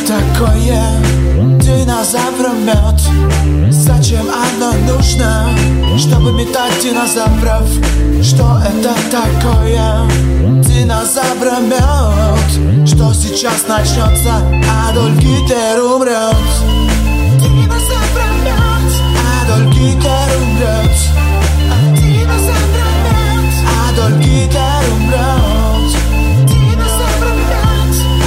такое динозавра мед? Зачем оно нужно, чтобы метать динозавров? Что это такое динозавра мед? Что сейчас начнется? Адольф Гитлер умрет.